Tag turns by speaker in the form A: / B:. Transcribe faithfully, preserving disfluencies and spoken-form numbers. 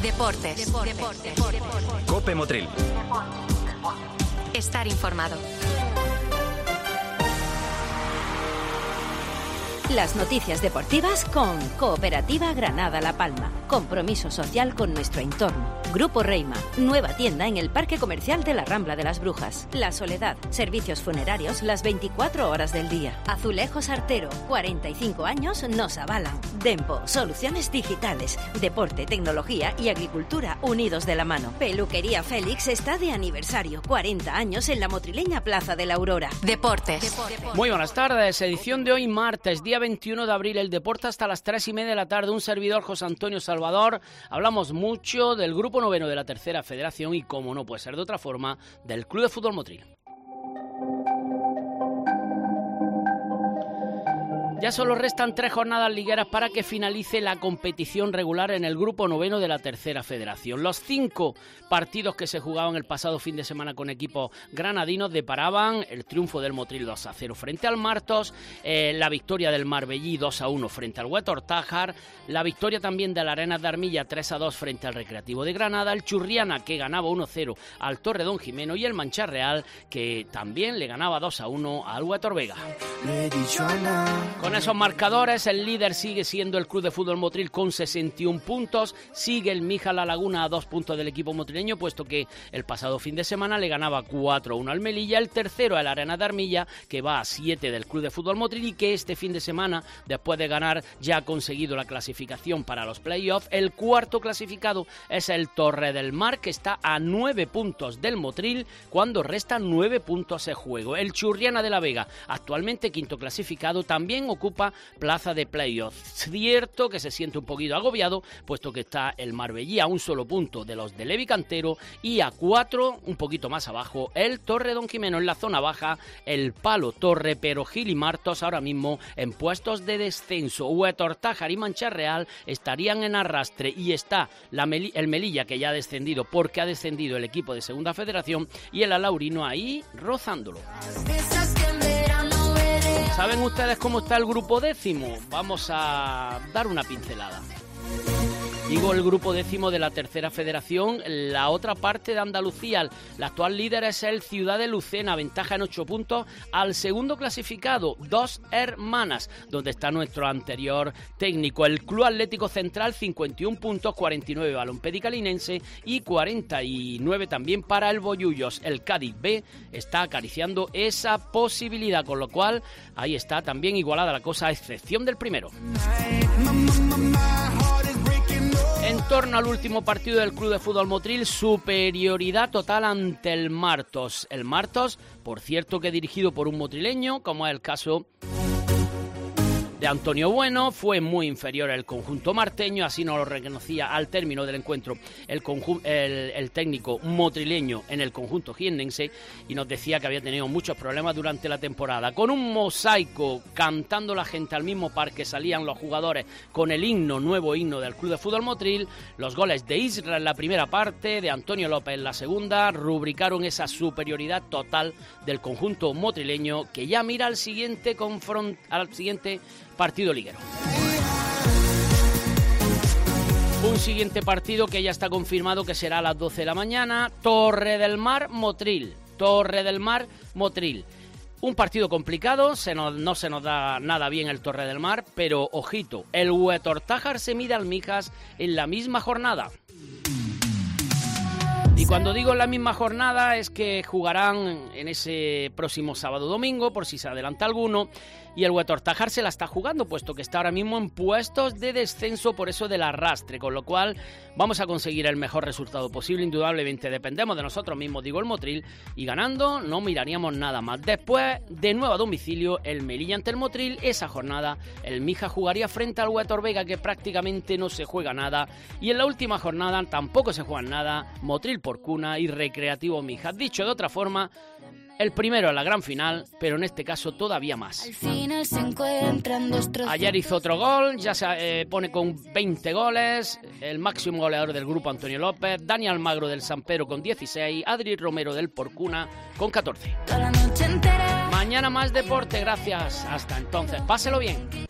A: Deportes. Deportes. Deportes. Deportes.
B: Cope Motril.
A: Estar informado.
C: Las noticias deportivas con Cooperativa Granada La Palma. Compromiso social con nuestro entorno. Grupo Reima, nueva tienda en el Parque Comercial de la Rambla de las Brujas. La Soledad, servicios funerarios las veinticuatro horas del día. Azulejos Artero, cuarenta y cinco años nos avalan. Dempo, soluciones digitales, deporte, tecnología y agricultura unidos de la mano. Peluquería Félix está de aniversario, cuarenta años en la motrileña Plaza de la Aurora.
A: Deportes. Deportes.
D: Muy buenas tardes, edición de hoy martes, día veintiuno de abril, el deporte hasta las tres y media de la tarde. Un servidor, José Antonio Salvador. Hablamos mucho del grupo noveno de la tercera federación y, como no puede ser de otra forma, del Club de Fútbol Motril. Ya solo restan tres jornadas ligueras para que finalice la competición regular en el grupo noveno de la tercera federación. Los cinco partidos que se jugaban el pasado fin de semana con equipos granadinos deparaban el triunfo del Motril dos a cero frente al Martos, eh, la victoria del Marbellí dos a uno frente al Huetor Tájar, la victoria también de la Arenas de Armilla tres a dos frente al Recreativo de Granada, el Churriana que ganaba uno a cero al Torredón Jimeno y el Mancha Real que también le ganaba dos a uno al Huetor Vega. Con esos marcadores, el líder sigue siendo el Club de Fútbol Motril con sesenta y uno puntos. Sigue el Mija La Laguna a dos puntos del equipo motrileño, puesto que el pasado fin de semana le ganaba cuatro a uno al Melilla. El tercero, el Arena de Armilla, que va a siete del Club de Fútbol Motril y que este fin de semana, después de ganar, ya ha conseguido la clasificación para los playoffs. El cuarto clasificado es el Torre del Mar, que está a nueve puntos del Motril cuando restan nueve puntos en juego. El Churriana de la Vega, actualmente quinto clasificado, también ocupa plaza de playoff. Cierto que se siente un poquito agobiado, puesto que está el Marbellí a un solo punto de los de Levi Cantero y a cuatro, un poquito más abajo, el Torredón Jimeno. En la zona baja, el Palo Torre, pero Gil y Martos ahora mismo en puestos de descenso. Huetor Tájar y Mancha Real estarían en arrastre y está la Meli- el Melilla, que ya ha descendido porque ha descendido el equipo de Segunda Federación, y el Alaurino ahí rozándolo. ¿Saben ustedes cómo está el grupo décimo? Vamos a dar una pincelada. Digo el grupo décimo de la tercera federación, la otra parte de Andalucía. La actual líder es el Ciudad de Lucena, ventaja en ocho puntos al segundo clasificado, Dos Hermanas, donde está nuestro anterior técnico. El Club Atlético Central, cincuenta y uno puntos, cuarenta y nueve Balompédica Linense y cuarenta y nueve también para el Bollullos. El Cádiz B está acariciando esa posibilidad, con lo cual ahí está también igualada la cosa, a excepción del primero. En torno al último partido del Club de Fútbol Motril, superioridad total ante el Martos. El Martos, por cierto, que dirigido por un motrileño, como es el caso de Antonio Bueno, fue muy inferior al conjunto marteño, así nos lo reconocía al término del encuentro el, conju- el, el técnico motrileño en el conjunto jiennense, y nos decía que había tenido muchos problemas durante la temporada. Con un mosaico, cantando la gente al mismo par que salían los jugadores con el himno, nuevo himno del Club de Fútbol Motril, los goles de Isra en la primera parte, de Antonio López en la segunda, rubricaron esa superioridad total del conjunto motrileño, que ya mira al siguiente confront- al siguiente partido liguero. Un siguiente partido que ya está confirmado que será a las doce de la mañana, Torre del Mar Motril. Torre del Mar Motril. Un partido complicado, se nos, no se nos da nada bien el Torre del Mar, pero ojito, el Huetor Tájar se mide al Mijas en la misma jornada. Y cuando digo en la misma jornada es que jugarán en ese próximo sábado-domingo, por si se adelanta alguno, y el Huetor Tájar se la está jugando, puesto que está ahora mismo en puestos de descenso por eso del arrastre, con lo cual vamos a conseguir el mejor resultado posible. Indudablemente dependemos de nosotros mismos, digo el Motril, y ganando no miraríamos nada más. Después, de nuevo a domicilio, el Melilla ante el Motril. Esa jornada el Mija jugaría frente al Huetor Vega, que prácticamente no se juega nada, y en la última jornada tampoco se juega nada, Motril por Cuna y Recreativo Mija. Dicho de otra forma, el primero en la gran final, pero en este caso todavía más.
E: Al final se encuentran dos trozos.
D: Ayer hizo otro gol, ya se eh, pone con veinte goles, el máximo goleador del grupo Antonio López, Dani Almagro del San Pedro con dieciséis, Adri Romero del Porcuna con catorce.
E: Toda la noche entera.
D: Mañana más deporte, gracias. Hasta entonces, páselo bien.